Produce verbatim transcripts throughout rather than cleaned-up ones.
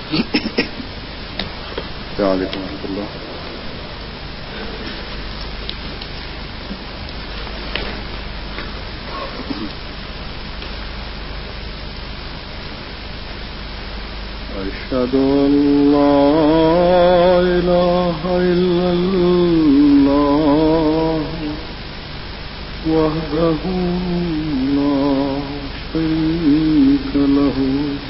السلام عليكم ورحمة الله. أشهد أن لا إله إلا الله وحده لا شريك له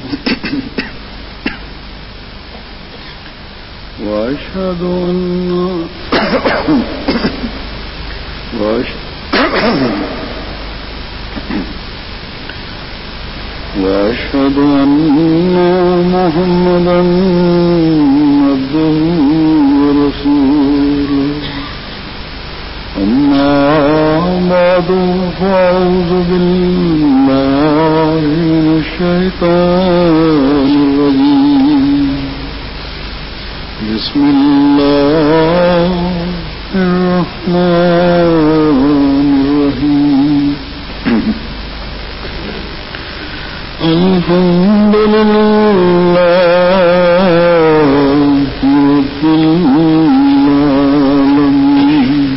وأشهد أن وأشهد أن محمدا عبده ورسوله. أما بعد فأعوذ بالله من الشيطان الرجيم. بسم الله الرحمن الرحيم. الحمد لله رب العالمين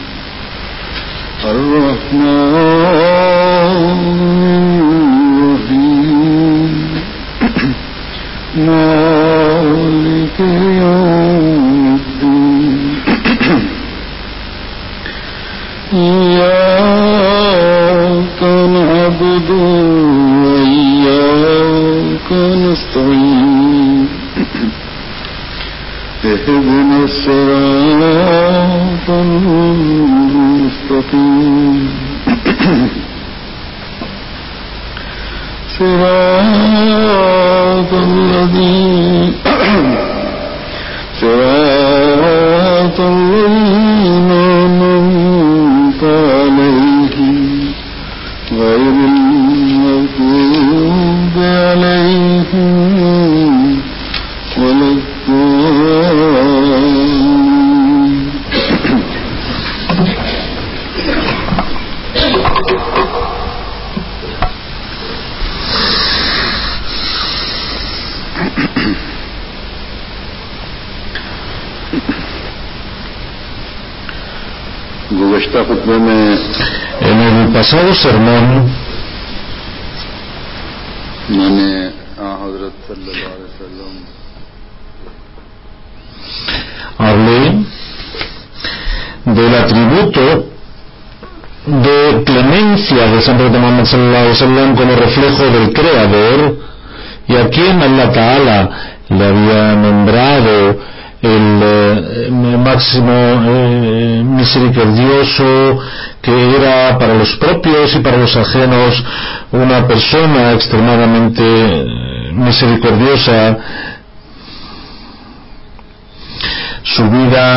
الرحمن الرحيم مالك يوم الدين. إياك نعبد وإياك نستعين. اهدنا الصراط المستقيم صراط الذين صراط الذين أنعمت عليهم غير المغضوب عليهم ولا الضالين. गुज़श्ता खुतबे में en el pasado sermón मैंने हज़रत सल्लल्लाहु अलैहि वसल्लम hablé del atributo de clemencia de San Pedro Muhammad sallallahu alaihi wasallam como reflejo del Creador, y a quien Allah Ta'ala le había nombrado el eh, máximo eh, misericordioso, que era para los propios y para los ajenos una persona extremadamente misericordiosa. Su vida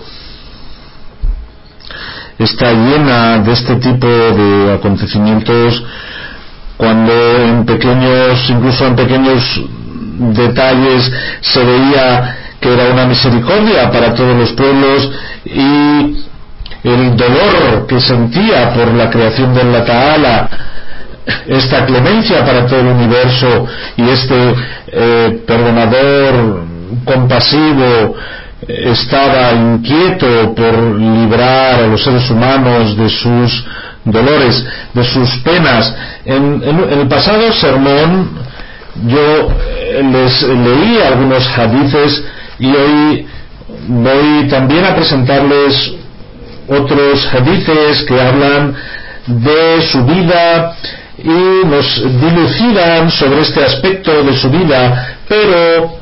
está llena de este tipo de acontecimientos, cuando en pequeños, incluso en pequeños detalles, se veía que era una misericordia para todos los pueblos, y el dolor que sentía por la creación de Allah Ta'ala, esta clemencia para todo el universo, y este eh, perdonador compasivo estaba inquieto por librar a los seres humanos de sus dolores, de sus penas. En, en, en el pasado sermón yo les leí algunos hadices, y hoy voy también a presentarles otros hadices que hablan de su vida y nos dilucidan sobre este aspecto de su vida, pero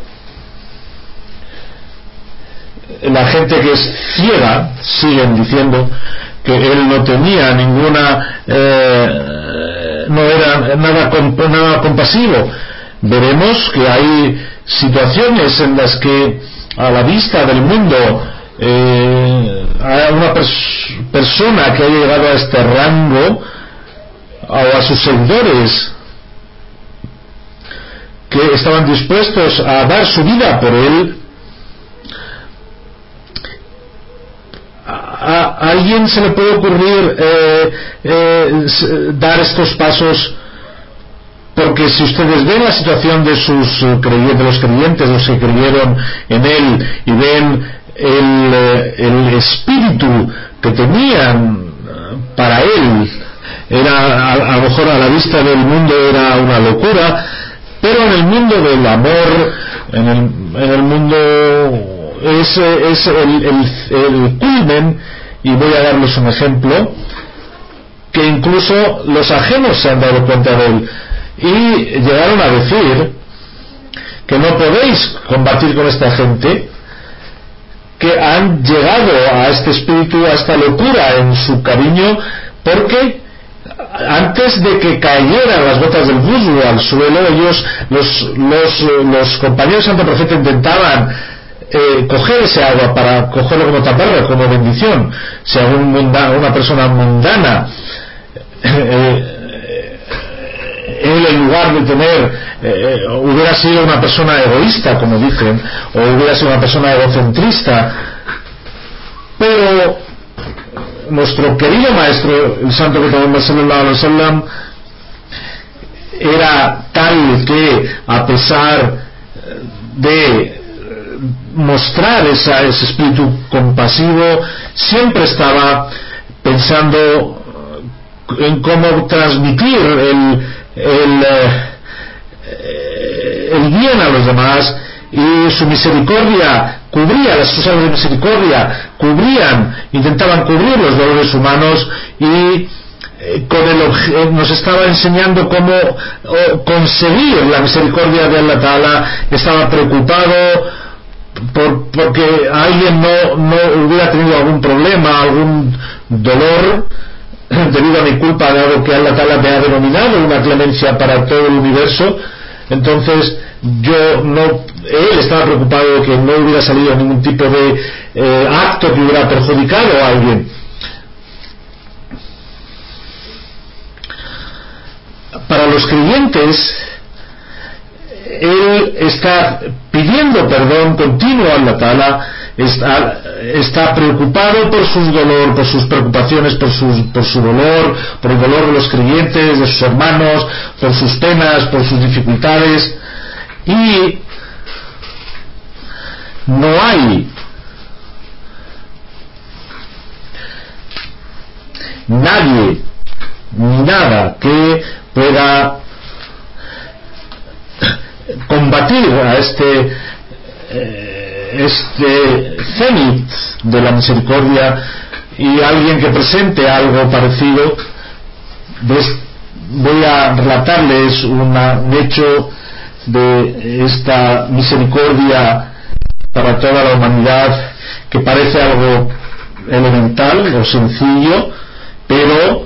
la gente que es ciega siguen diciendo que él no tenía ninguna eh, no era nada, comp nada compasivo. Veremos que hay situaciones en las que a la vista del mundo eh, hay una pers persona que ha llegado a este rango, o a sus seguidores que estaban dispuestos a dar su vida por él. ¿A alguien se le puede ocurrir eh, eh, dar estos pasos porque si ustedes ven la situación de sus creyentes, de los creyentes, los que creyeron en él, y ven el, el espíritu que tenían para él, era a, a lo mejor a la vista del mundo era una locura, pero en el mundo del amor, en el, en el mundo es, es el, el, el culmen. Y voy a darles un ejemplo que incluso los ajenos se han dado cuenta de él y llegaron a decir que no podéis combatir con esta gente, que han llegado a este espíritu, a esta locura en su cariño, porque antes de que cayeran las gotas del vudu al suelo, ellos, los, los, los compañeros del Santo Profeta, intentaban eh, coger ese agua para cogerlo como taparra, como bendición. Si algún munda, una persona mundana eh, él, en lugar de tener eh, hubiera sido una persona egoísta, como dicen, o hubiera sido una persona egocentrista, pero nuestro querido maestro, el santo Muhammad sallallahu alaihi wasallam, era tal que, a pesar de mostrar esa, ese espíritu compasivo, siempre estaba pensando en cómo transmitir el el, el bien a los demás, y su misericordia cubría, las sus alas de misericordia cubrían, intentaban cubrir los dolores humanos, y con el, nos estaba enseñando cómo conseguir la misericordia de Allah Ta'ala. Estaba preocupado por, porque alguien no, no hubiera tenido algún problema, algún dolor debido a mi culpa, dado que Allah Ta'ala me ha denominado una clemencia para todo el universo. Entonces yo no, él estaba preocupado de que no hubiera salido ningún tipo de eh, acto que hubiera perjudicado a alguien. Para los creyentes, él está pidiendo perdón continuo a Allah Ta'ala, está, está preocupado por su dolor, por sus preocupaciones, por, sus, por su dolor, por el dolor de los creyentes, de sus hermanos, por sus penas, por sus dificultades, y no hay nadie ni nada que pueda combatir a este este cenit de la misericordia. Y alguien que presente algo parecido, voy a relatarles una, un hecho de esta misericordia para toda la humanidad, que parece algo elemental o sencillo, pero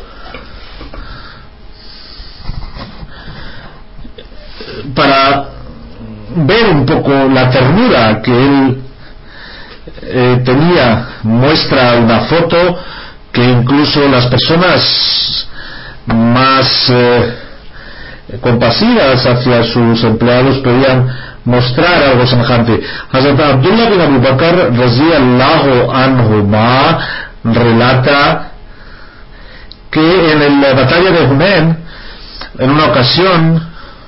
para ver un poco la ternura que él eh, tenía, muestra una foto que incluso las personas más eh, compasivas hacia sus empleados podían mostrar algo semejante. Hazrat Abdullah bin Abu Bakr radiyallahu anhuma relata que en la batalla de Hunayn, en una ocasión,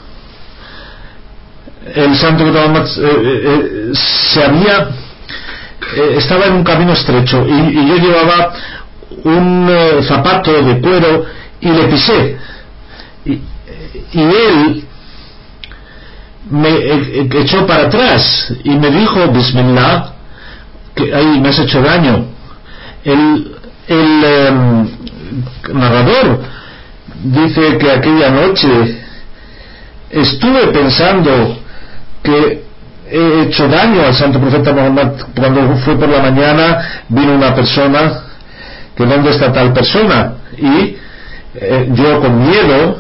el santo Muhammad eh, eh, se había eh, estaba en un camino estrecho, y, y yo llevaba un eh, zapato de cuero y le pisé, y, y él me eh, echó para atrás y me dijo Bismillah, que ahí me has hecho daño. El, el eh, narrador dice que aquella noche estuve pensando que he hecho daño al santo profeta Muhammad. Cuando fue por la mañana, vino una persona, que ¿dónde está tal persona? Y eh, yo, con miedo,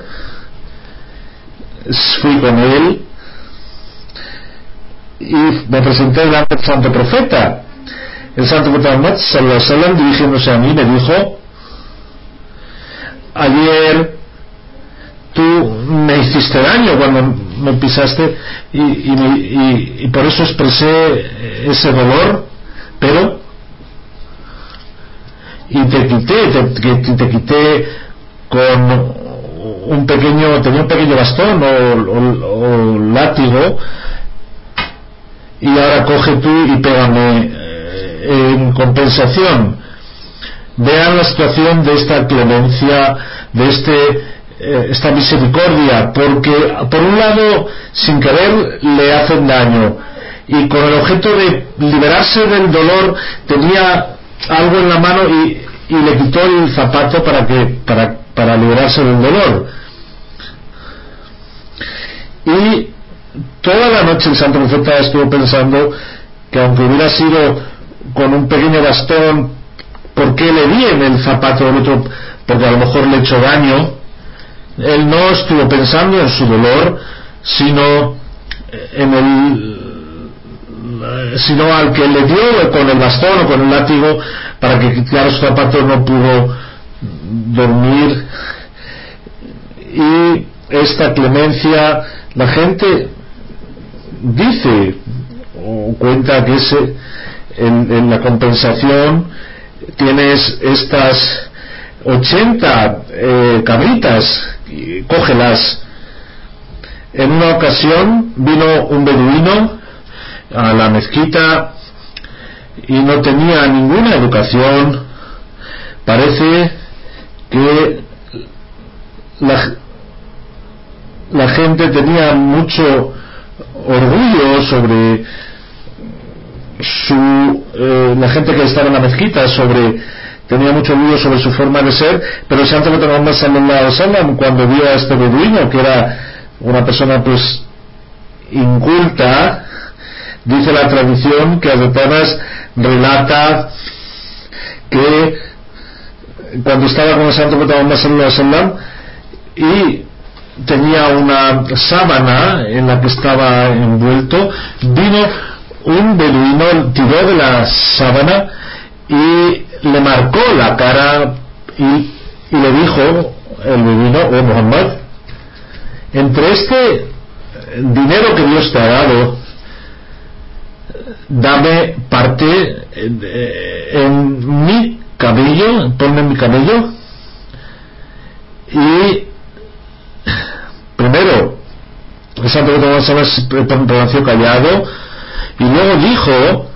fui con él y me presenté delante del santo profeta. El santo profeta Muhammad sallallahu alaihi wasallam, dirigiéndose a mí, me dijo: ayer tú me hiciste daño cuando me pisaste, y, y, me, y, y por eso expresé ese dolor, pero y te quité te, te, te quité con un pequeño, tenía un pequeño bastón o, o, o látigo, y ahora coge tú y pégame eh, en compensación. Vean la situación de esta clemencia, de este eh, esta misericordia, porque por un lado sin querer le hacen daño, y con el objeto de liberarse del dolor tenía algo en la mano y, y le quitó el zapato para que para, para liberarse del dolor. Y toda la noche el santo profeta estuvo pensando que aunque hubiera sido con un pequeño bastón, ¿por qué le di en el zapato del otro? Porque a lo mejor le echó daño. Él no estuvo pensando en su dolor, sino en el sino al que le dio con el bastón o con el látigo para que quitara su zapato. No pudo dormir. Y esta clemencia, la gente dice o cuenta que ese, en, en la compensación tienes estas ochenta eh, cabritas, cógelas. En una ocasión vino un beduino a la mezquita y no tenía ninguna educación. Parece que la, la gente tenía mucho orgullo sobre su eh, la gente que estaba en la mezquita sobre tenía mucho orgullo sobre su forma de ser, pero el santo Muhammad sallallahu alaihi wasallam, cuando vio a este beduino, que era una persona pues inculta, dice la tradición que Hazrat Anas relata que cuando estaba con el santo Muhammad sallallahu alaihi wasallam y tenía una sábana en la que estaba envuelto, vino un beduino, tiró de la sábana y le marcó la cara y, y le dijo el beduino: oh Muhammad, entre este dinero que Dios te ha dado, dame parte en, en mi cabello, ponme en mi cabello. Y primero el santo se permaneció callado y luego dijo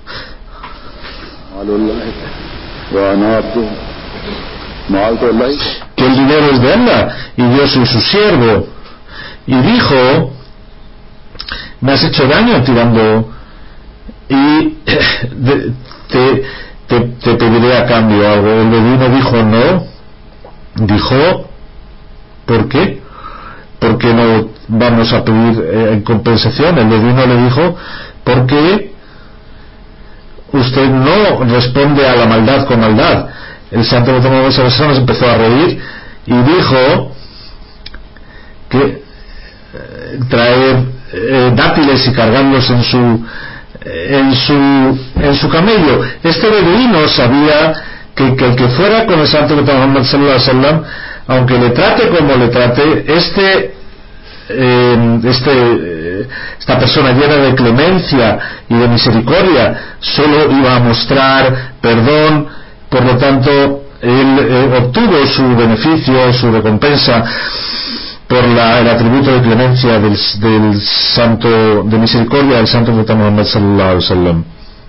que el dinero es de Allah y yo soy su siervo, y dijo: me has hecho daño tirando y te, te, te, te pediré a cambio algo. El beduino dijo: no. Dijo: ¿por qué? Porque no vamos a pedir eh, en compensación. El beduino le dijo: porque usted no responde a la maldad con maldad. El santo Muhammad sallallahu alaihi wasallam empezó a reír y dijo que eh, traer eh, dátiles y cargarlos en su en su en su camello. Este beduino sabía que, que el que fuera con el santo Muhammad sallallahu alaihi wasallam, aunque le trate como le trate, este eh, este eh, esta persona llena de clemencia y de misericordia solo iba a mostrar perdón. Por lo tanto, él eh, obtuvo su beneficio, su recompensa por la, el atributo de clemencia del, del santo de misericordia del santo profeta Muhammad sallallahu alaihi wasallam.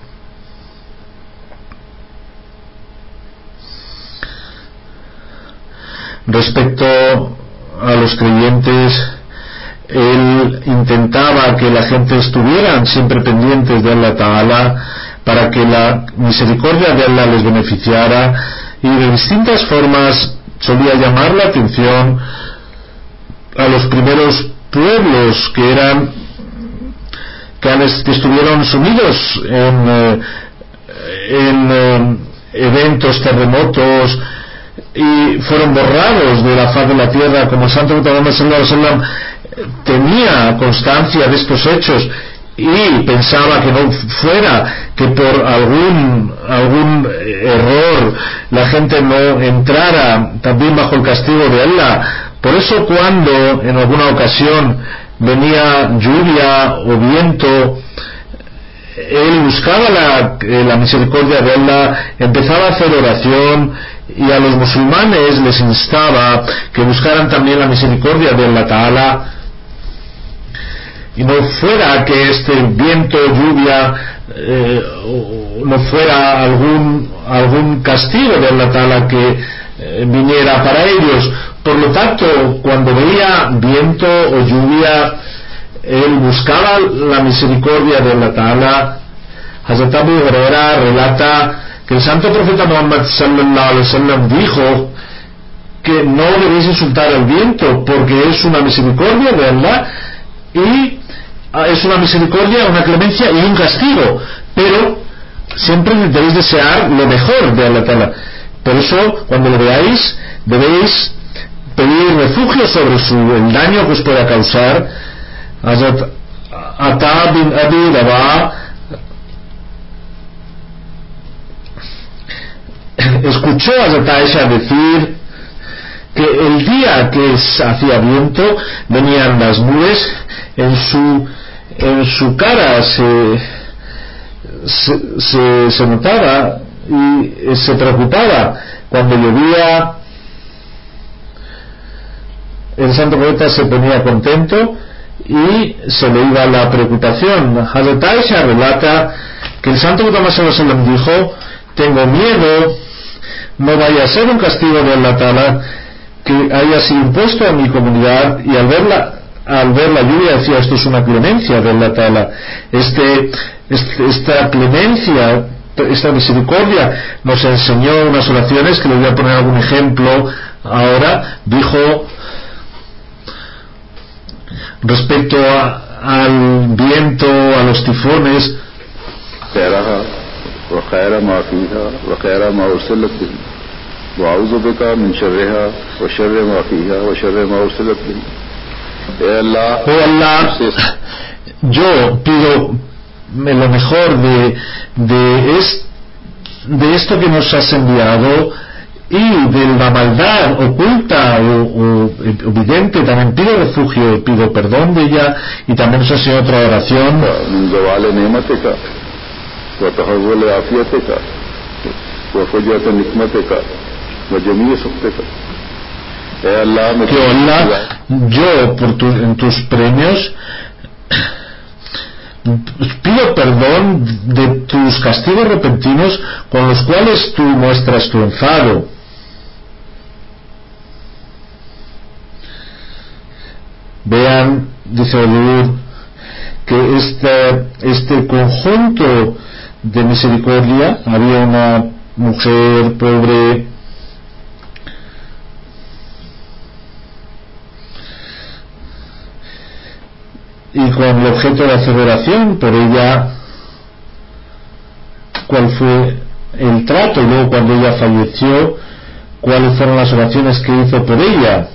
Respecto a los creyentes, él intentaba que la gente estuvieran siempre pendientes de Allah Ta'ala para que la misericordia de Allah les beneficiara, y de distintas formas solía llamar la atención a los primeros pueblos que eran que, han, que estuvieron sumidos en, eh, en eh, eventos, terremotos, y fueron borrados de la faz de la tierra. Como el santo Muhammad sallallahu alaihi wasallam tenía constancia de estos hechos y pensaba que no fuera que por algún algún error la gente no entrara también bajo el castigo de Allah. Por eso, cuando en alguna ocasión venía lluvia o viento, él buscaba la, la misericordia de Allah, empezaba a hacer oración y a los musulmanes les instaba que buscaran también la misericordia de Allah Ta'ala, y no fuera que este viento, lluvia, eh, no fuera algún algún castigo de Allah Ta'ala que eh, viniera para ellos. Por lo tanto, cuando veía viento o lluvia, él buscaba la misericordia de Allah Ta'ala. Hazrat Abu Huraira relata que el santo profeta Muhammad sallallahu alaihi wasallam dijo que no debéis insultar al viento porque es una misericordia de Allah, y es una misericordia, una clemencia y un castigo, pero siempre debéis desear lo mejor de Allah Ta'ala. Por eso, cuando lo veáis, debéis pedir refugio sobre su, el daño que os pueda causar. Hazrat Ata bin Abi Rabah escuchó a Hazrat Aisha decir que el día que hacía viento venían las nubes, en su en su cara se se, se, se notaba y se preocupaba. Cuando llovía, el santo profeta se ponía contento y se le iba la preocupación. Hazrat Aisha relata que el santo profeta sallallahu alaihi wasallam dijo: tengo miedo no vaya a ser un castigo de Allah Ta'ala que haya sido impuesto a mi comunidad, y al verla al ver la lluvia decía: esto es una clemencia de Allah Ta'ala. Este, este, esta clemencia, esta misericordia, nos enseñó unas oraciones que les voy a poner algún ejemplo ahora. Dijo respecto a, al viento, a los tifones: وخير ما فيها وخير ما أرسلت به وأعوذ بك من شرها وشر ما فيها وشر ما أرسلت به. Eh Allah, oh Allah, yo pido lo mejor de, de, es, de esto que nos has enviado y de la maldad oculta o, o evidente. También pido refugio, pido perdón de ella. Y también nos hace otra oración: وتحول عافيتك وفجأة نقمتك وجميع سخطك. Eh Allah, me que Allah, yo por tu, en tus premios pido perdón de tus castigos repentinos con los cuales tú muestras tu enfado. Vean, dice Olur, que este, este conjunto de misericordia, había una mujer pobre y con el objeto de hacer oración por ella, cuál fue el trato, y luego cuando ella falleció, cuáles fueron las oraciones que hizo por ella,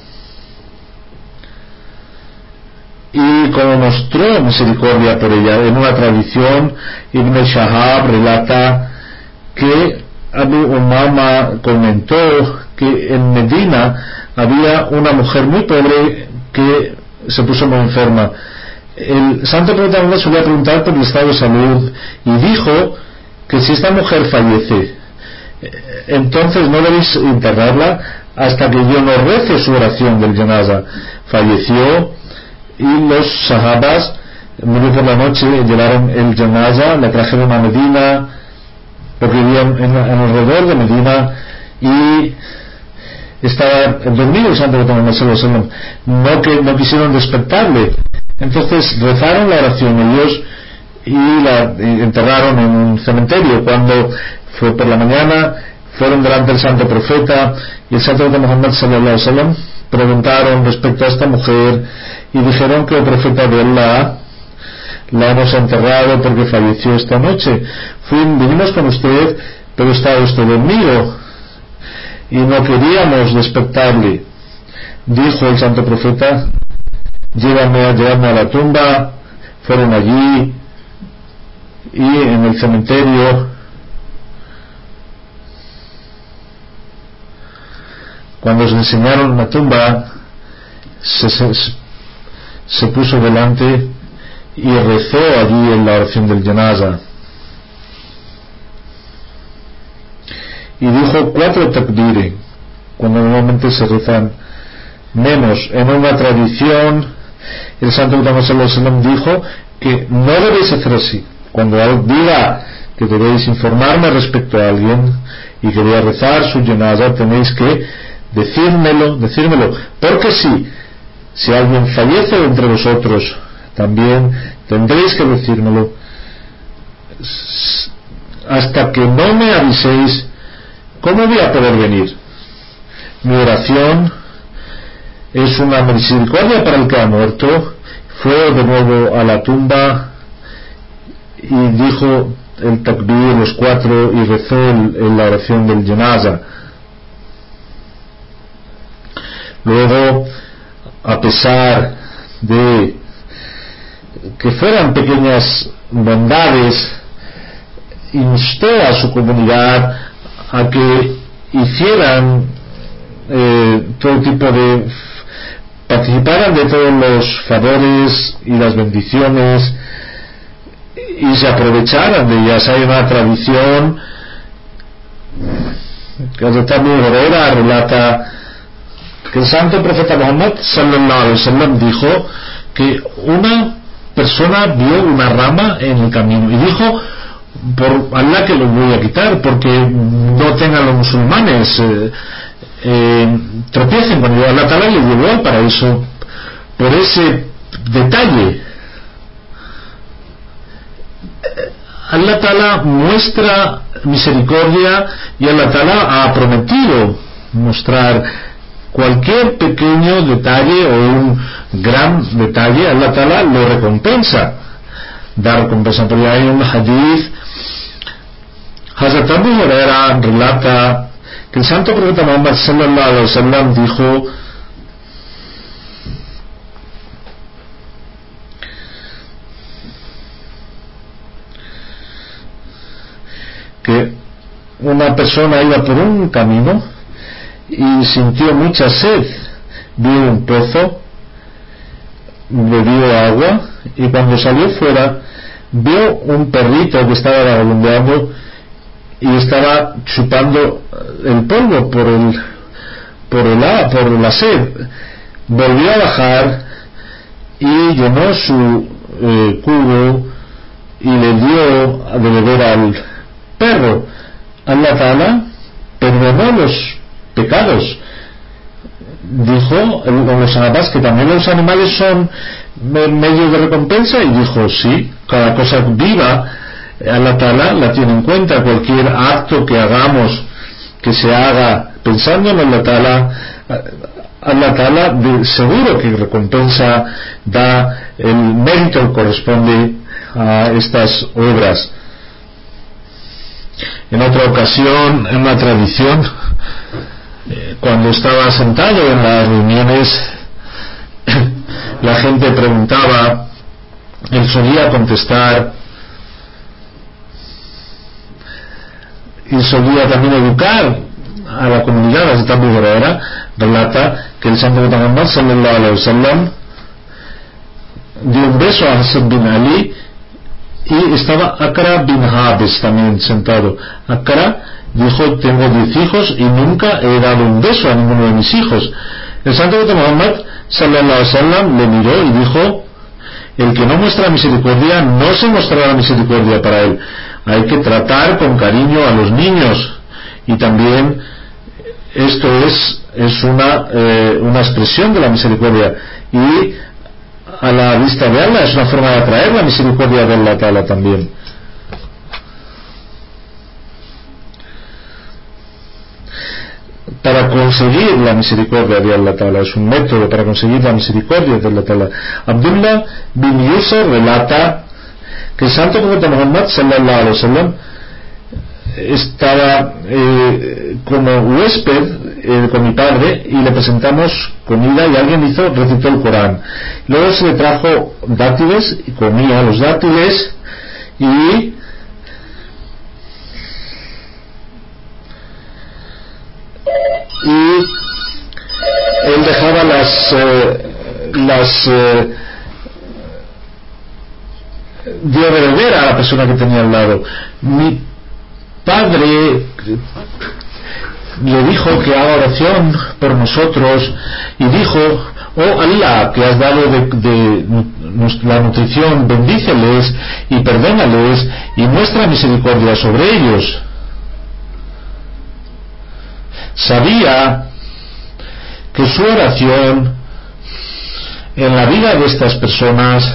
y como mostró misericordia por ella. En una tradición, Ibn Shahab relata que Abu Umama comentó que en Medina había una mujer muy pobre que se puso muy enferma. El santo profeta solía preguntar por el estado de salud y dijo que si esta mujer fallece, entonces no debéis enterrarla hasta que yo no rece su oración del janaza. Falleció y los sahabas, murió por la noche, llevaron el janaza, la trajeron a Medina, porque vivían en, en alrededor de Medina, y estaba dormido el santo profeta. No que no quisieron despertarle, entonces rezaron la oración ellos y la y enterraron en un cementerio. Cuando fue por la mañana, fueron delante del santo profeta, y el santo profeta Muhammad sallallahu alaihi wasallam preguntaron respecto a esta mujer y dijeron que el profeta de Allah la hemos enterrado porque falleció esta noche. Fuimos, vinimos con usted, pero estaba usted dormido y no queríamos despertarle. Dijo el santo profeta: llévame a llevarme a la tumba. Fueron allí y en el cementerio, cuando les enseñaron la tumba, se, se, se puso delante y rezó allí en la oración del janaza. y dijo cuatro takbiri, cuando normalmente se rezan menos. En una tradición, el santo Muhammad sallallahu alaihi wasallam dijo que no debéis hacer así. Cuando él diga que debéis informarme respecto a alguien y que voy a rezar su janazah, tenéis que decírmelo, decírmelo, porque si si alguien fallece entre vosotros, también tendréis que decírmelo. Hasta que no me aviséis, ¿cómo voy a poder venir? Mi oración es una misericordia para el que ha muerto. Fue de nuevo a la tumba y dijo el takbir, los cuatro, y rezó el, el, la oración del janazah. Luego, a pesar de que fueran pequeñas bondades, instó a su comunidad a que hicieran eh, todo tipo de participaran de todos los favores y las bendiciones y se aprovecharan de ellas. Hay una tradición que el Abu Huraira relata que el santo profeta Muhammad sallallahu alaihi wasallam dijo que una persona vio una rama en el camino y dijo: por Allah que lo voy a quitar, porque no tengan los musulmanes eh, eh, tropiecen cuando Allah Ta'ala le llevó al paraíso por ese detalle. Allah Ta'ala muestra misericordia y Allah Ta'ala ha prometido mostrar cualquier pequeño detalle o un gran detalle. Allah Ta'ala lo recompensa, da recompensa. Porque hay un hadith, Hazrat Abu Huraira relata que el santo profeta Muhammad sallallahu alaihi wasallam dijo: que una persona iba por un camino y sintió mucha sed, vio un pozo, bebió agua y cuando salió fuera vio un perrito que estaba vagabundeando y estaba chupando el polvo por el por el por la sed. Volvió a bajar y llenó su eh, cubo y le dio de beber al perro. Allah Ta'ala perdonó los pecados. Dijo los sahabás que también los animales son medio de recompensa, y dijo: sí, cada cosa viva Allah Ta'ala la tiene en cuenta. Cualquier acto que hagamos, que se haga pensando en Allah Ta'ala, Allah Ta'ala de seguro que recompensa, da el mérito que corresponde a estas obras. En otra ocasión, en una tradición, eh, cuando estaba sentado en las reuniones, la gente preguntaba, él solía contestar y solía también educar a la comunidad. Hazrat Abu Huraira relata que el santo Muhammad sallallahu alaihi wasallam dio un beso a Hassan bin Ali y estaba Akra bin Habis también sentado. Akra dijo: tengo diez hijos y nunca he dado un beso a ninguno de mis hijos. El santo Muhammad sallallahu alaihi wasallam le miró y dijo: el que no muestra misericordia, no se mostrará misericordia para él. Hay que tratar con cariño a los niños, y también esto es es una eh, una expresión de la misericordia, y a la vista de Allah es una forma de atraer la misericordia de Allah Ta'ala también. Para conseguir la misericordia de Allah Ta'ala, es un método para conseguir la misericordia de Allah Ta'ala. Abdullah bin Yusuf relata que el santo profeta Muhammad sallallahu alaihi wasallam estaba eh, como huésped eh, con mi padre y le presentamos comida y alguien hizo recitó el Corán. Luego se le trajo dátiles y comía los dátiles, y y él dejaba las eh, las eh, dio de beber a la persona que tenía al lado. Mi padre le dijo que haga oración por nosotros y dijo: oh Allah, que has dado de, de la nutrición, bendíceles y perdónales y muestra misericordia sobre ellos. Sabía que su oración en la vida de estas personas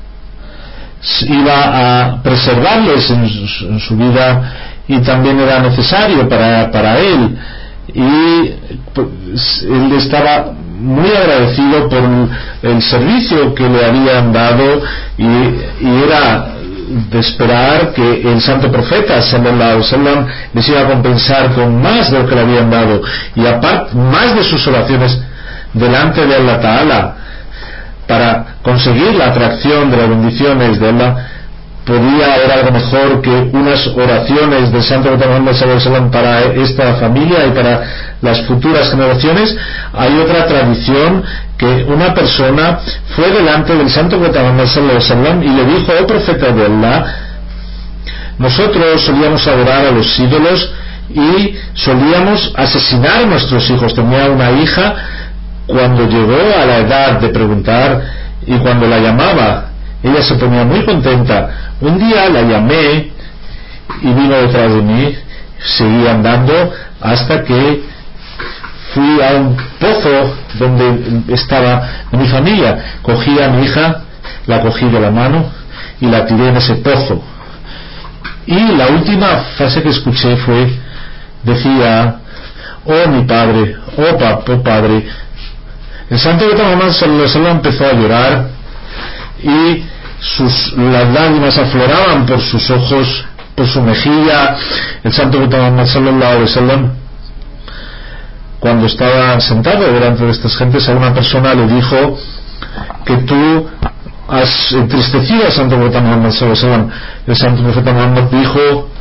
iba a preservarles en su, en su vida, y también era necesario para, para él, y pues, él estaba muy agradecido por el servicio que le habían dado, y, y era de esperar que el santo profeta sallallahu alaihi wasallam les iba a compensar con más de lo que le habían dado, y aparte más de sus oraciones delante de Allah Ta'ala para conseguir la atracción de las bendiciones de Allah. Podía haber algo mejor que unas oraciones del santo profeta Muhammad sallallahu alaihi wasallam para esta familia y para las futuras generaciones. Hay otra tradición que una persona fue delante del santo profeta Muhammad sallallahu alaihi wasallam y le dijo: oh profeta de Allah, nosotros solíamos adorar a los ídolos y solíamos asesinar a nuestros hijos. Tenía una hija, cuando llegó a la edad de preguntar y cuando la llamaba, ella se ponía muy contenta. Un día la llamé y vino detrás de mí, seguí andando hasta que fui a un pozo donde estaba mi familia. Cogí a mi hija, la cogí de la mano y la tiré en ese pozo. Y la última frase que escuché fue, decía: oh mi padre, oh, pa, oh padre. El santo profeta Muhammad sallallahu alaihi wasallam empezó a llorar y sus, las lágrimas afloraban por sus ojos, por su mejilla. El santo profeta Muhammad sallallahu alaihi wasallam, cuando estaba sentado delante de estas gentes, a una persona le dijo que tú has entristecido al santo profeta Muhammad sallallahu alaihi wasallam. El santo profeta Muhammad dijo: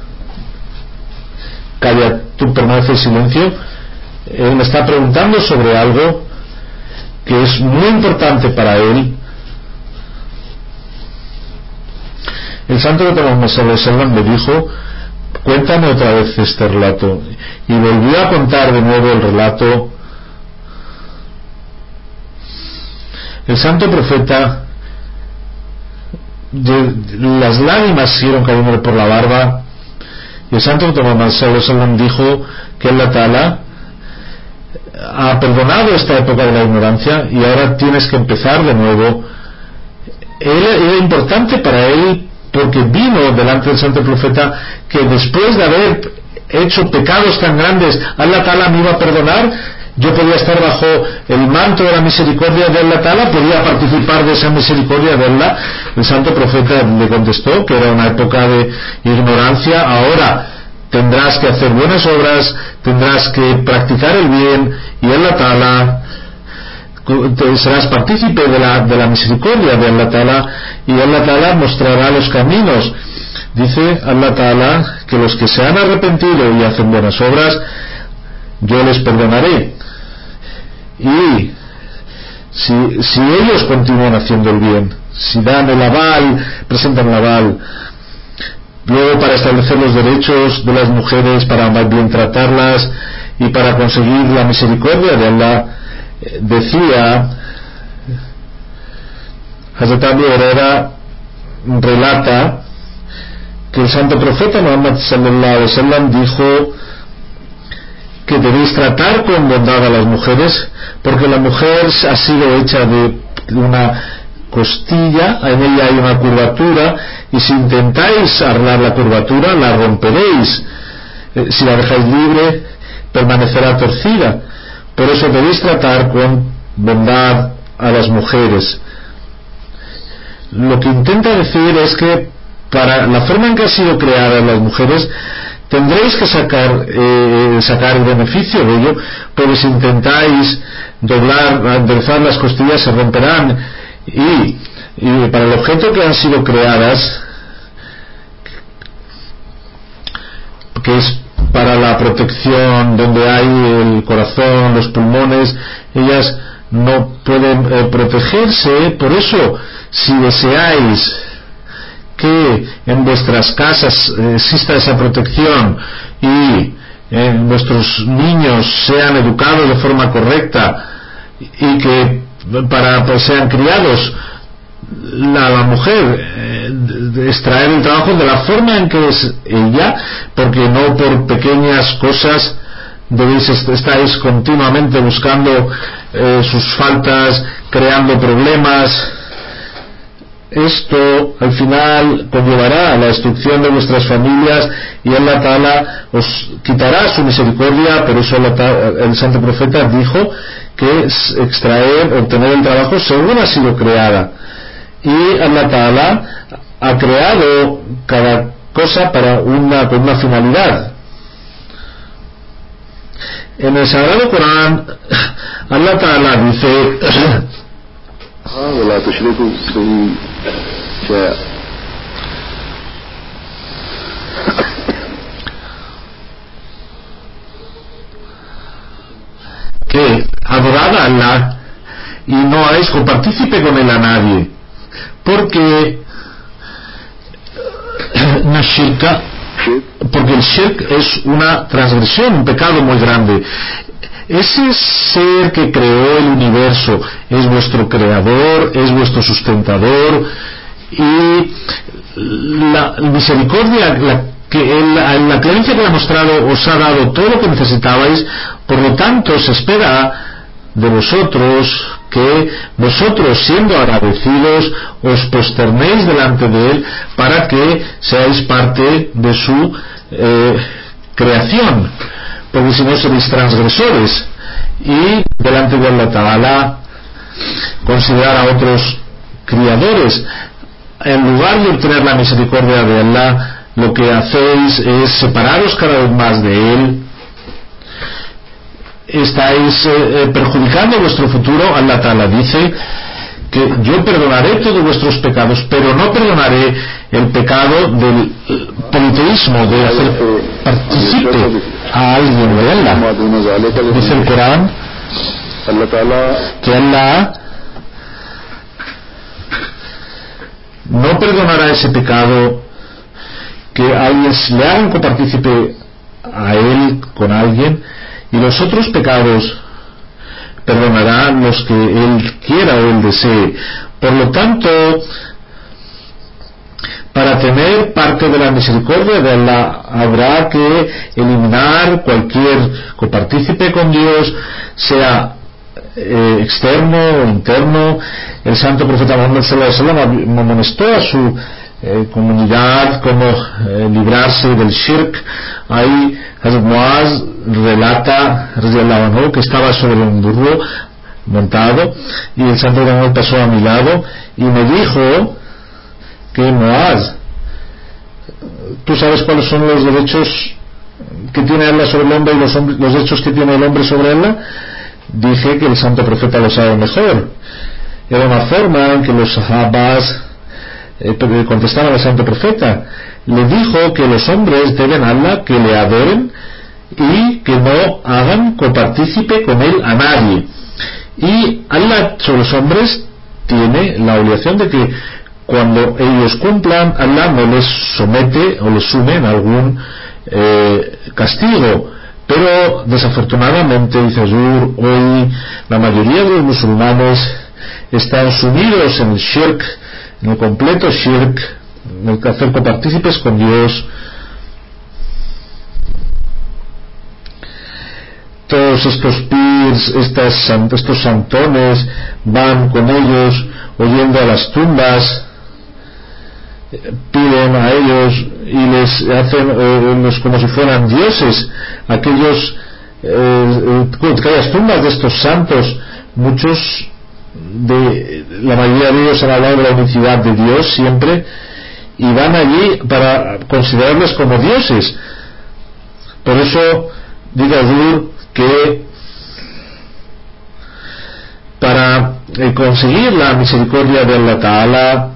calla, tú permanece en silencio. Él me está preguntando sobre algo que es muy importante para él. El santo profeta Muhammad sallallahu alaihi wasallam le dijo: cuéntame otra vez este relato. Y volvió a contar de nuevo el relato. El santo profeta, de, las lágrimas siguieron cayendo por la barba, y el santo profeta Muhammad sallallahu alaihi wasallam dijo que Allah Ta'ala ha perdonado esta época de la ignorancia y ahora tienes que empezar de nuevo. Era, era importante para él, porque vino delante del santo profeta que después de haber hecho pecados tan grandes, Allah Ta'ala me iba a perdonar. Yo podía estar bajo el manto de la misericordia de Allah Ta'ala, podía participar de esa misericordia de Allah. El santo profeta le contestó que era una época de ignorancia. Ahora tendrás que hacer buenas obras, tendrás que practicar el bien, y Allah Ta'ala, serás partícipe de la, de la misericordia de Allah Ta'ala, y Allah Ta'ala mostrará los caminos. Dice Allah Ta'ala que los que se han arrepentido y hacen buenas obras, yo les perdonaré. Y si, si ellos continúan haciendo el bien, si dan el aval, presentan el aval, luego para establecer los derechos de las mujeres, para bien tratarlas y para conseguir la misericordia de Allah, decía Hazrat Abu Huraira, relata que el santo profeta Muhammad sallallahu alaihi wasallam dijo que debéis tratar con bondad a las mujeres, porque la mujer ha sido hecha de una costilla, en ella hay una curvatura, y si intentáis arreglar la curvatura la romperéis, eh, si la dejáis libre permanecerá torcida. Por eso debéis tratar con bondad a las mujeres. Lo que intenta decir es que para la forma en que han sido creadas las mujeres tendréis que sacar eh, sacar el beneficio de ello, porque si intentáis doblar, enderezar las costillas se romperán, y, y para el objeto que han sido creadas, que es para la protección, donde hay el corazón, los pulmones, ellas no pueden eh, protegerse. Por eso, si deseáis que en vuestras casas eh, exista esa protección y eh, nuestros niños sean educados de forma correcta y que para pues sean criados, la, la mujer eh, extraer el trabajo de la forma en que es ella, porque no por pequeñas cosas debéis estáis continuamente buscando eh, sus faltas, creando problemas. Esto al final conllevará a la destrucción de vuestras familias y Allah Ta'ala os quitará su misericordia. Por eso el santo profeta dijo que es extraer, obtener el trabajo según ha sido creada, y Allah Ta'ala ha creado cada cosa para una, con una finalidad. En el Sagrado Corán Allah Ta'ala dice que adorad a Allah y no haréis copartícipe con él a nadie, porque no shirka, porque el shirk es una transgresión, un pecado muy grande. Ese ser que creó el universo es vuestro creador, es vuestro sustentador, y la misericordia, la, que la, la clemencia que le ha mostrado os ha dado todo lo que necesitabais. Por lo tanto se espera de vosotros que vosotros, siendo agradecidos, os posternéis delante de él para que seáis parte de su eh, creación, porque si no seréis transgresores, y delante de Allah Ta'ala considerar a otros criadores. En lugar de obtener la misericordia de Allah, lo que hacéis es separaros cada vez más de él. Estáis eh, perjudicando vuestro futuro. Allah Ta'ala dice que yo perdonaré todos vuestros pecados, pero no perdonaré el pecado del eh, politeísmo, de hacer participe a alguien de Allah. Dice el Corán que Allah no perdonará ese pecado, que alguien le hagan copartícipe a él con alguien, y los otros pecados perdonará los que él quiera o él desee. Por lo tanto, para tener parte de la misericordia de Allah habrá que eliminar cualquier copartícipe con Dios, sea eh, externo o interno. El santo profeta Muhammad sallallahu alaihi wasallam amonestó a su eh, comunidad como eh, librarse del shirk. Ahí Hazrat Muaz relata anhu, que estaba sobre un burro montado y el santo Muhammad pasó a mi lado y me dijo que Muaz, ¿tú sabes cuáles son los derechos que tiene Allah sobre el hombre y los, hombres, los derechos que tiene el hombre sobre Allah? Dije que el santo profeta lo sabe mejor. Era una forma en que los sahabas eh, contestaban al santo profeta. Le dijo que los hombres deben a Allah que le adoren y que no hagan copartícipe con él a nadie. Y Allah sobre los hombres tiene la obligación de que cuando ellos cumplan, Allah no les somete o les sume en algún eh, castigo. Pero desafortunadamente, dice Azur, hoy la mayoría de los musulmanes están sumidos en el shirk, en el completo shirk, en el hacer copartícipes con Dios. Todos estos pirs, estas, estos santones van con ellos oyendo a las tumbas, piden a ellos y les hacen eh, como si fueran dioses. Aquellos eh, aquellas tumbas de estos santos, muchos de la mayoría de ellos han hablado de la unicidad de Dios siempre, y van allí para considerarlos como dioses. Por eso diga Azur que para eh, conseguir la misericordia de Allah Ta'ala,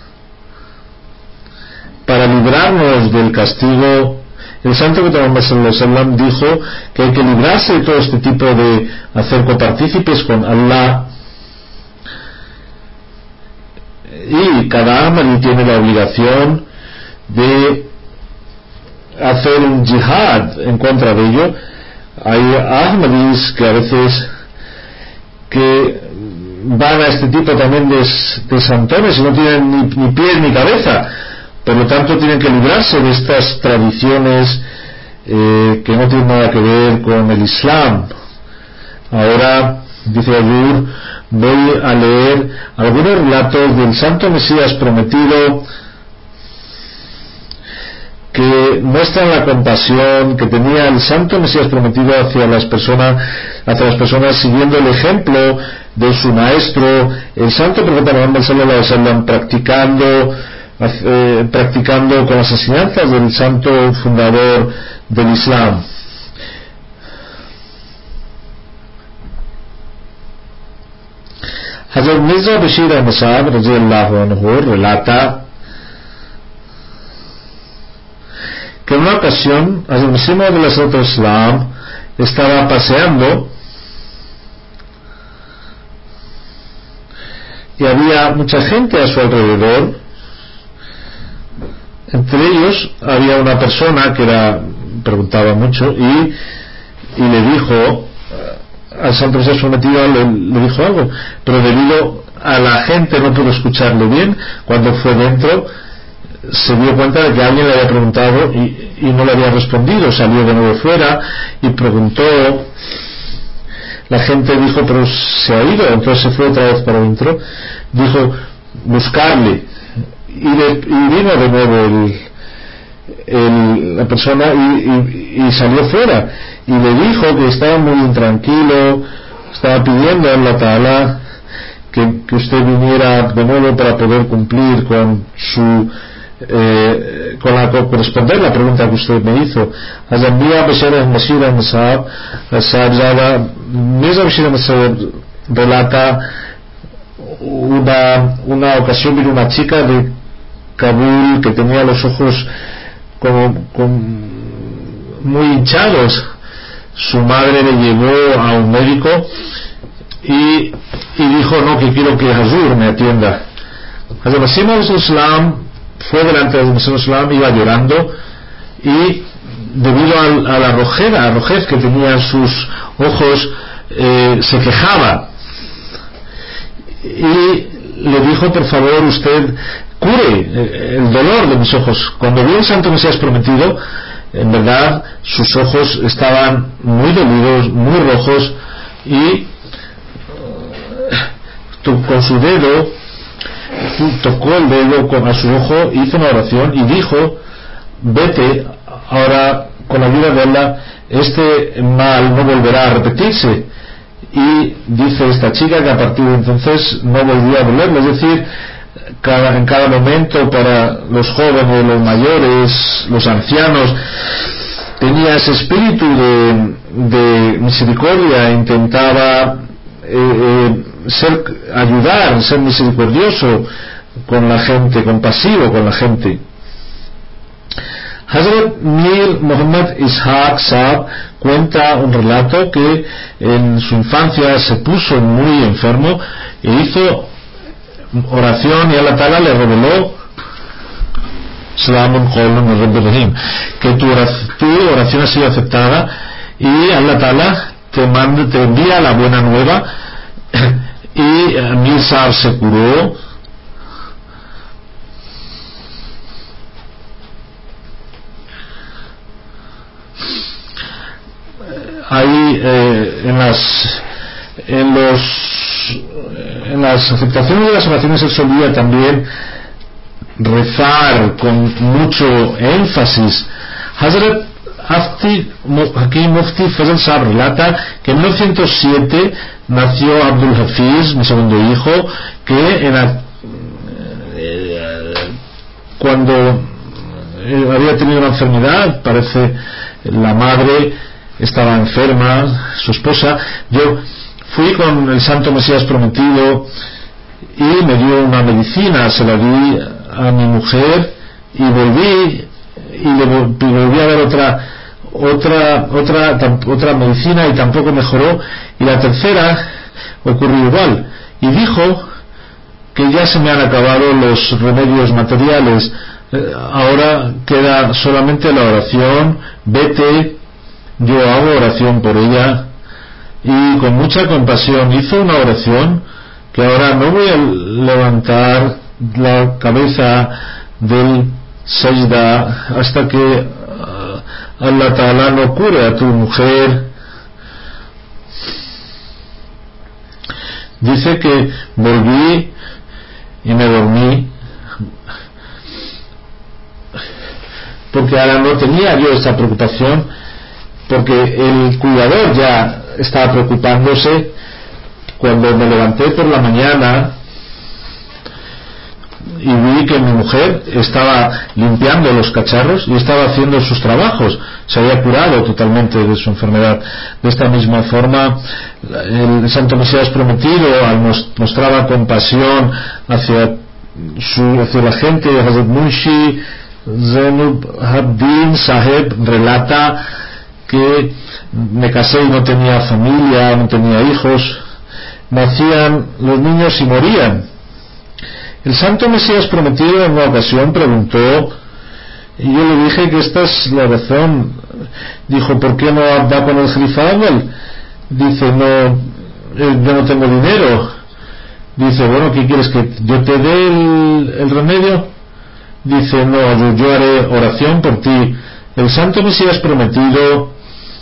para librarnos del castigo, el santo profeta Muhammad sallallahu alaihi wasallam dijo que hay que librarse de todo este tipo de hacer copartícipes con Allah, y cada Amali tiene la obligación de hacer un jihad en contra de ello. Hay ahmadis que a veces que van a este tipo también de, de santones y no tienen ni, ni pies ni cabeza, por lo tanto tienen que librarse de estas tradiciones eh, que no tienen nada que ver con el Islam. Ahora, dice Ayur, voy a leer algunos relatos del santo Mesías prometido que muestran la compasión que tenía el santo Mesías prometido hacia las personas, hacia las personas siguiendo el ejemplo de su maestro, el santo profeta Muhammad sallallahu alaihi wasallam, practicando, eh, practicando con las enseñanzas del santo fundador del Islam. Hazrat Mirza Bashir Ahmad Sahab radiyallahu anhu relata que en una ocasión Hazrat Masih Maud Islam estaba paseando y había mucha gente a su alrededor. Entre ellos había una persona que era preguntaba mucho y, y le dijo al santo Mesías prometido, le, le dijo algo, pero debido a la gente no pudo escucharle bien. Cuando fue dentro se dio cuenta de que alguien le había preguntado y, y no le había respondido. Salió de nuevo fuera y preguntó. La gente dijo, pero se ha ido. Entonces se fue otra vez para adentro, dijo, buscarle, y, de, y vino de nuevo el, el, la persona y, y, y salió fuera y le dijo que estaba muy intranquilo, estaba pidiendo a Allah Ta'ala que, que usted viniera de nuevo para poder cumplir con su eh, con la con responder la pregunta que usted me hizo. Hazrat Mirza Bashir Ahmad Sahab Mirza Bashir Ahmad Sahab relata una, una ocasión vino una chica de Kabul que tenía los ojos como, como muy hinchados. Su madre le llevó a un médico y, y dijo, no, que quiero que Hazur me atienda. Hazrat Masih Maud Islam fue delante de Hazrat Masih Islam, iba llorando y debido a, a la rojera, a rojez que tenía en sus ojos, eh, se quejaba y le dijo, por favor usted cure el dolor de mis ojos. Cuando vio el santo Mesías prometido, en verdad sus ojos estaban muy dolidos, muy rojos, y con su dedo tocó el dedo a su ojo, hizo una oración y dijo, vete, ahora con la ayuda de Allah este mal no volverá a repetirse. Y dice esta chica que a partir de entonces no volvió a dolerlo, es decir, cada, en cada momento para los jóvenes, los mayores, los ancianos, tenía ese espíritu de, de misericordia, intentaba eh, eh, ser, ayudar, ser misericordioso con la gente, compasivo con la gente. Hazrat Mir Muhammad Ishaq Saab cuenta un relato que en su infancia se puso muy enfermo e hizo oración y Allah Ta'ala le reveló Salamun Qawlun min Rabbir Rahim, que tu oración, tu oración ha sido aceptada y Allah Ta'ala te manda, te envía la buena nueva. Y Mir Saab se curó. Ahí eh, en las en los en las aceptaciones de las oraciones se solía también rezar con mucho énfasis. Hazrat Hakim Mufti Fazl Saab relata que en mil novecientos siete nació Abdul Hafiz, mi segundo hijo, que en la, eh, cuando eh, había tenido una enfermedad, parece la madre estaba enferma, su esposa. Yo fui con el santo Mesías prometido y me dio una medicina, se la di a mi mujer y volví y le volví a dar otra otra otra otra medicina y tampoco mejoró, y la tercera ocurrió igual, y dijo que ya se me han acabado los remedios materiales. eh, ahora queda solamente la oración, vete, yo hago oración por ella. Y con mucha compasión hizo una oración que ahora no voy a levantar la cabeza del sajda hasta que uh, Allah Ta'ala no cure a tu mujer. Dice que volví y me dormí porque ahora no tenía yo esta preocupación, porque el cuidador ya estaba preocupándose. Cuando me levanté por la mañana y vi que mi mujer estaba limpiando los cacharros y estaba haciendo sus trabajos, se había curado totalmente de su enfermedad. De esta misma forma, el Santo Mesías Prometido, al mostraba compasión hacia, su, hacia la gente. Hazrat Munshi Zainub Abdin Saheb relata que me casé y no tenía familia, no tenía hijos, nacían los niños y morían. El Santo Mesías Prometido en una ocasión preguntó, y yo le dije que esta es la razón. Dijo, ¿por qué no va con el Khalifa Awwal? Dice, no, yo no tengo dinero. Dice, bueno, ¿qué quieres, que yo te dé el, el remedio? Dice, no, yo, yo haré oración por ti. El Santo Mesías Prometido,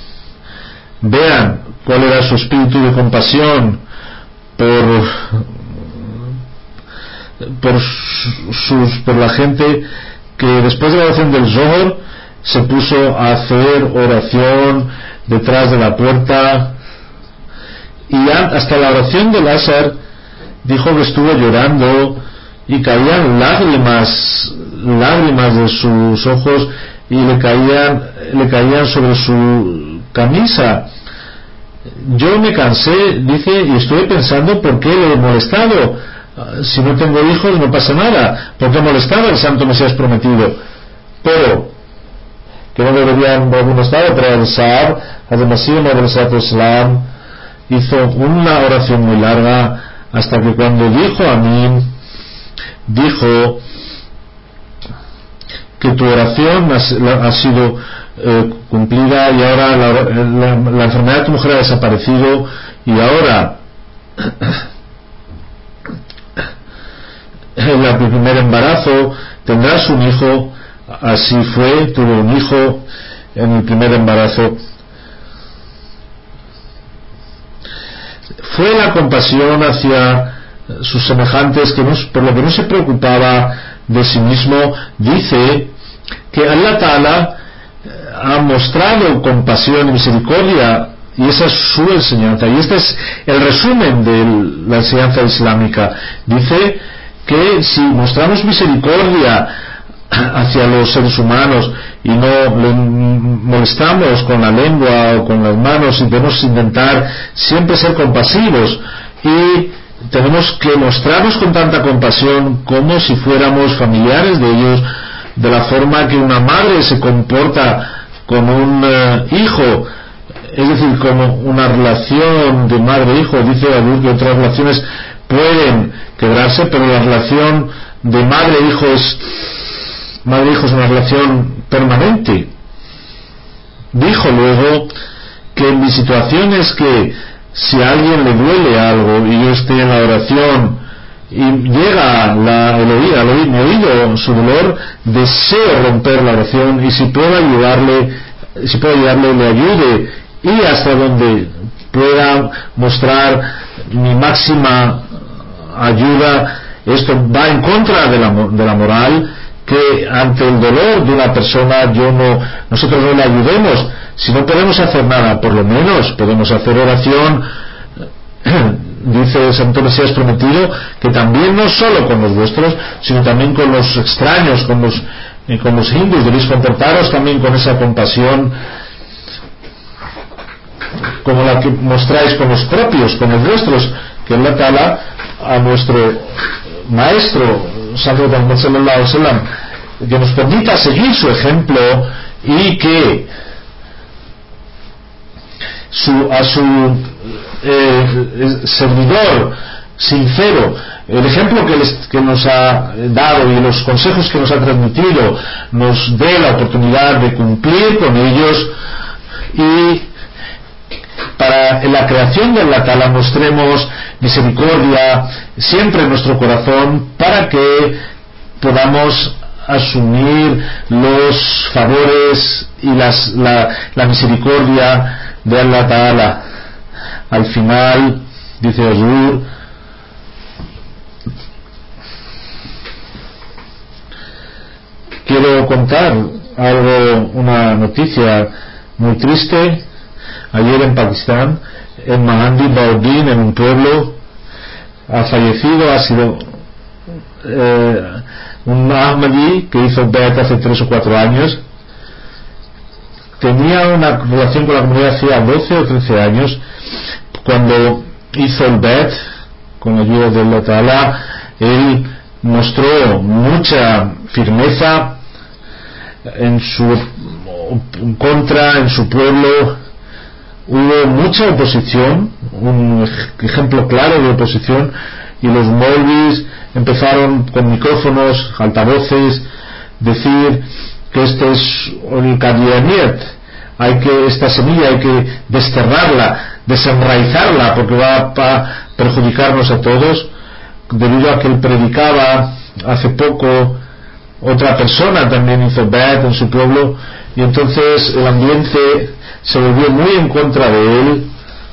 vean cuál era su espíritu de compasión por por sus por la gente, que después de la oración del Zohor se puso a hacer oración detrás de la puerta, y hasta la oración del Asar dijo que estuvo llorando y caían lágrimas lágrimas de sus ojos y le caían le caían sobre su camisa. Yo me cansé, dice, y estuve pensando por qué le he molestado. Si no tengo hijos no pasa nada, ¿por qué molestaba el Santo Mesías Prometido? Pero que no deberían haber molestado. Pero el Saab Islam hizo una oración muy larga, hasta que cuando dijo amén, dijo que tu oración ha, ha sido eh, cumplida, y ahora la, la, la enfermedad de tu mujer ha desaparecido, y ahora en el primer embarazo tendrás un hijo. Así fue, tuvo un hijo en el primer embarazo. Fue la compasión hacia sus semejantes, que no, por lo que no se preocupaba de sí mismo. Dice que Allah Ta'ala ha mostrado compasión y misericordia, y esa es su enseñanza, y este es el resumen de la enseñanza islámica. Dice que si mostramos misericordia hacia los seres humanos y no le molestamos con la lengua o con las manos, y debemos intentar siempre ser compasivos, y tenemos que mostrarnos con tanta compasión como si fuéramos familiares de ellos, de la forma que una madre se comporta con un uh, hijo, es decir, como una relación de madre-hijo. Dice Abur que otras relaciones pueden quebrarse, pero la relación de madre-hijo es madre-hijo es una relación permanente. Dijo luego que en mis situaciones, que si a alguien le duele algo y yo esté en la oración y llega la, el oído, al oído, mi oído su dolor, deseo romper la oración, y si puedo ayudarle, si puedo ayudarle, le ayude, y hasta donde pueda mostrar mi máxima ayuda. Esto va en contra de la, de la moral, que ante el dolor de una persona yo no, nosotros no le ayudemos. Si no podemos hacer nada, por lo menos podemos hacer oración. Dice el Santo Mesías Prometido que también, no solo con los vuestros, sino también con los extraños, con los, eh, con los hindús, debéis comportaros también con esa compasión como la que mostráis con los propios, con los vuestros, que Allah Ta'ala, a nuestro maestro Santo Muhammad sallallahu alaihi wasallam, que nos permita seguir su ejemplo, y que su, a su eh, servidor sincero. El ejemplo que, les, que nos ha dado y los consejos que nos ha transmitido nos dé la oportunidad de cumplir con ellos, y para en la creación de Allah Ta'ala mostremos misericordia siempre en nuestro corazón, para que podamos asumir los favores y las, la, la misericordia de Allah Ta'ala. Al final dice Azur: quiero contar algo, una noticia muy triste. Ayer en Pakistán, en Mahandi Baudin, en un pueblo, ha fallecido, ha sido eh, un Ahmadi que hizo el Bayat hace tres o cuatro años. Tenía una relación con la comunidad hacía doce o trece años. Cuando hizo el Bayat, con la ayuda de Allah Ta'ala, él mostró mucha firmeza en su en contra, en su pueblo. Hubo mucha oposición, un ejemplo claro de oposición, y los molvis empezaron con micrófonos, altavoces, decir que este es el Qadianiyat, hay que, esta semilla hay que desterrarla, desenraizarla, porque va a perjudicarnos a todos, debido a que él predicaba. Hace poco otra persona también hizo Bayat en su pueblo, y entonces el ambiente se volvió muy en contra de él.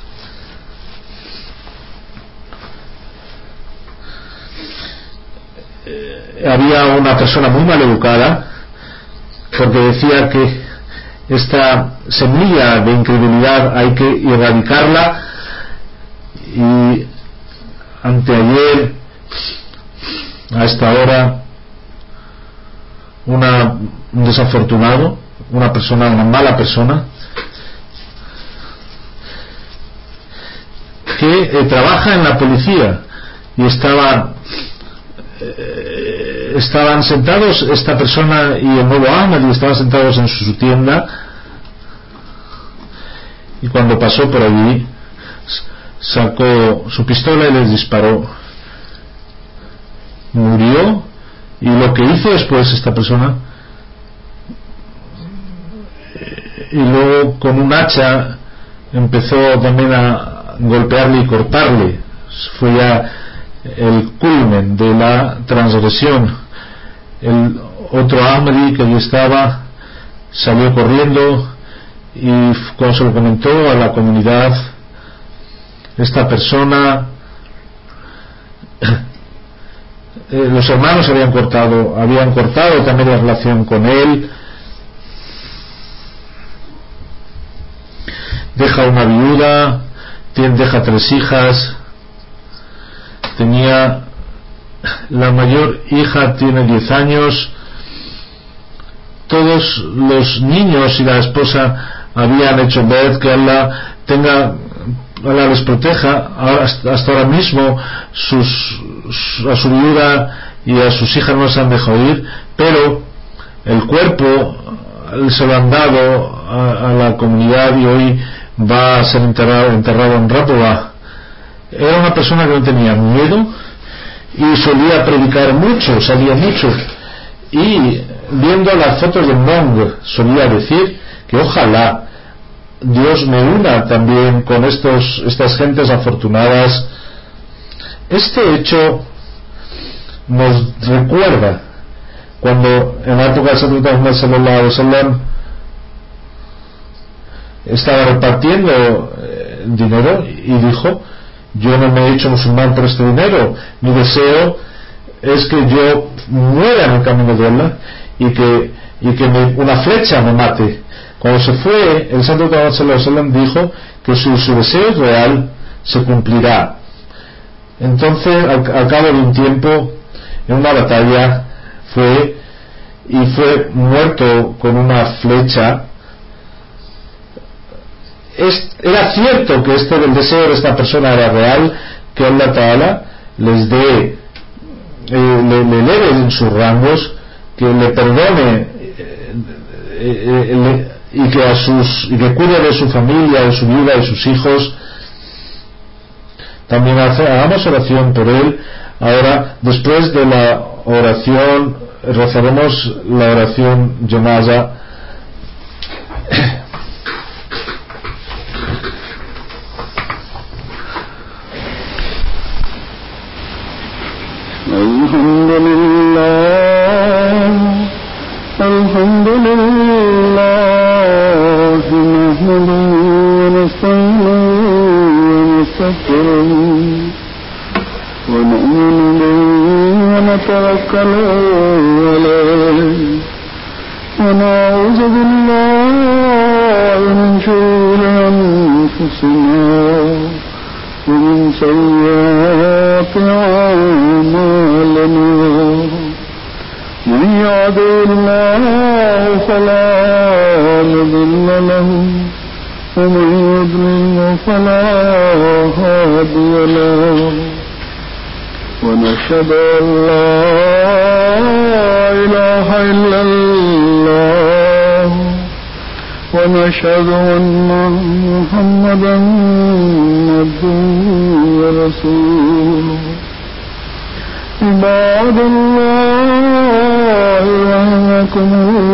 Eh, había una persona muy mal educada, porque decía que esta semilla de incredulidad hay que erradicarla, y anteayer a esta hora una, un desafortunado, una persona, una mala persona que eh, trabaja en la policía, y estaba eh, estaban sentados esta persona y el nuevo Ahmad, y estaban sentados en su, su tienda, y cuando pasó por allí sacó su pistola y les disparó. Murió, y lo que hizo después esta persona, y luego con un hacha empezó también a golpearle y cortarle. Fue ya el culmen de la transgresión. El otro Ahmadi que allí estaba salió corriendo, y cuando se lo comentó a la comunidad, esta persona eh, los hermanos habían cortado habían cortado también la relación con él. Deja una viuda, tiene, deja tres hijas. Tenía la mayor hija, tiene diez años. Todos los niños y la esposa habían hecho ver que Allah tenga, Allah les proteja. Ahora, hasta ahora mismo sus, a su viuda y a sus hijas no se han dejado ir, pero el cuerpo se lo han dado a, a la comunidad, y hoy va a ser enterrado, enterrado en Rapova. Era una persona que no tenía miedo y solía predicar mucho, salía mucho, y viendo las fotos de Mong solía decir que ojalá Dios me una también con estos, estas gentes afortunadas. Este hecho nos recuerda cuando en la época del Santo Muhammad sallallahu alaihi wasallam estaba repartiendo eh, dinero, y dijo: yo no me he hecho musulmán por este dinero, mi deseo es que yo muera en el camino de Allah, y que, y que me, una flecha me mate. Cuando se fue, el Santo Muhammad sallallahu alaihi wasallam dijo que si su deseo es real, se cumplirá. Entonces, al, al cabo de un tiempo, en una batalla, fue y fue muerto con una flecha. Es, era cierto que este, el deseo de esta persona era real, que Allah Ta'ala les dé, eh, le, le eleve en sus rangos, que le perdone eh, eh, eh, y que a sus y que cuide de su familia, de su vida, de sus hijos. también hace, hagamos oración por él. Ahora, después de la oración, rezaremos la oración Janaza. Alhamdulillah, alhamdulillah, nahmaduhu wa nasta'inuhu wa nastaghfiruh wa nu'minu bihi wa natawakkalu alayhi wa na'udhu billahi min shururi anfusina ومن سيئات أعمالنا من يهده الله فلا مضل له ومن يضلل فلا هادي له ونشهد أن لا إله إلا الله ونشهد أن محمدا عبده ورسوله عباد الله رحمكم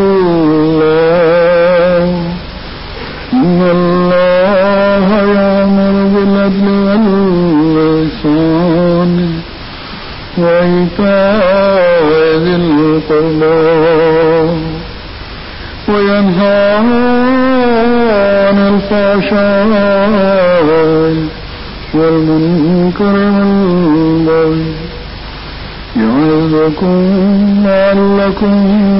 الله إن الله يأمر بالعدل والإحسان وإيتاء ذي القربى وينهى عن الفحشاء والمنكر والبغي يعظكم لعلكم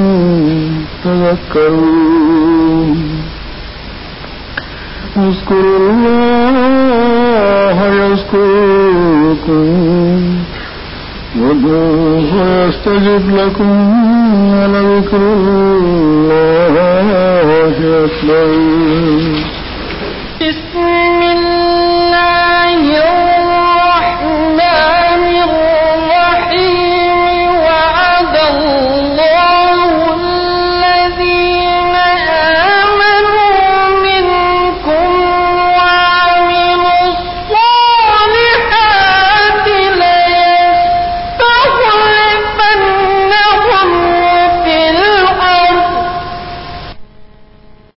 تذكرون اذكروا الله يذكركم وادعوه يستجب لكم ولذكر الله أكبر.